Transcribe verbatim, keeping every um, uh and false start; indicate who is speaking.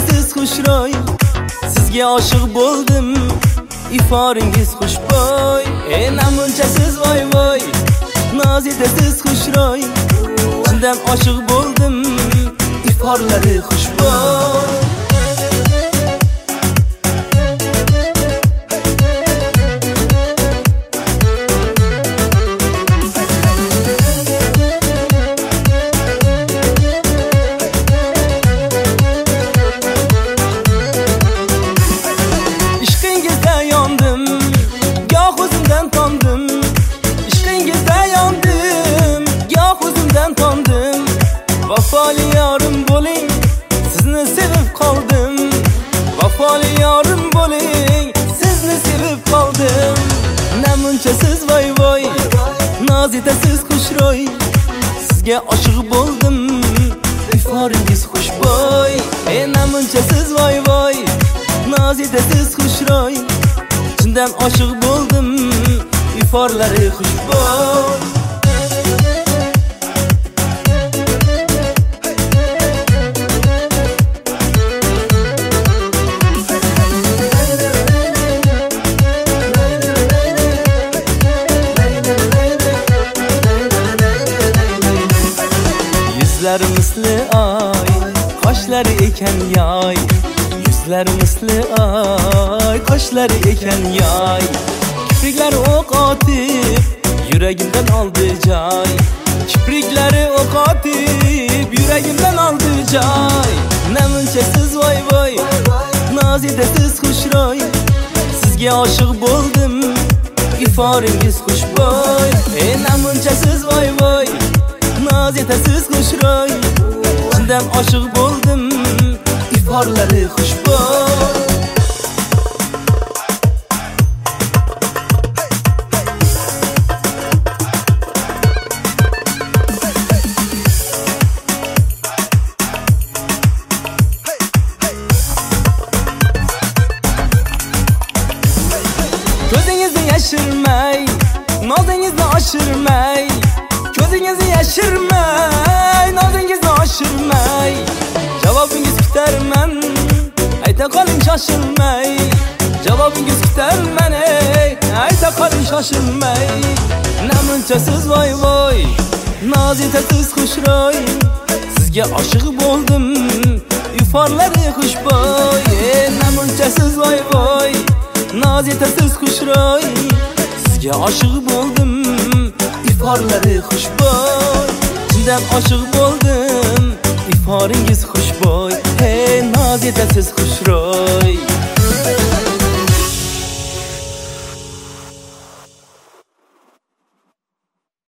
Speaker 1: Nozitasiz xushro'y, sizga oshiq bo'ldim, iforingiz xushbo'y. Ey namunchasiz voy voy, nozitasiz xushro'y, chindan oshiq bo'ldim, iforlari xushbo'y. Vafoli yorim bo'ling, sizni sevib qoldim. Vafoli yorim bo'ling, sizni sevib qoldim. Namunchasiz voy voy, nozitasiz xushro'y, sizga oshiq bo'ldim, iforingiz xushbo'y. Ey namunchasiz voy voy, nozitasiz xushro'y, chindan oshiq bo'ldim, iforlari xushbo'y. Yuzlari misli ay, qoshlari ekan yoy. Yuzlari misli ay, qoshlari ekan yoy. Kipriklari o'q otib, yuragimdan oldi joy. Kipriklari o'q otib, yuragimdan oldi joy. Namunchasiz voy voy, nozitasiz xushro'y, sizga oshiq bo'ldim, iforingiz xushbo'y. Ey namunchasiz voy voy, nozitasiz xushro'y, chindan oshiq bo'ldim, iforlari xushbo'y. Ko'zingizni yashirmay, nozingizni oshirmay, ko'zingizni yashirmay, nozingizni oshirmay, javobingiz kutarman, ayta qoling shoshilmay. Javobingiz kutarman, ayta qoling shoshilmay. Namunchasiz voy voy, nozitasiz xushro'y, sizga oshiq bo'ldim, iforlari xushbo'y. Namunchasiz voy voy, nozitasiz xushro'y, sizga oshiq bo'ldim, iforlari xushbo'y. Chindan oshiq bo'ldim, iforingiz xushbo'y. Hey nozitasiz xushro'y.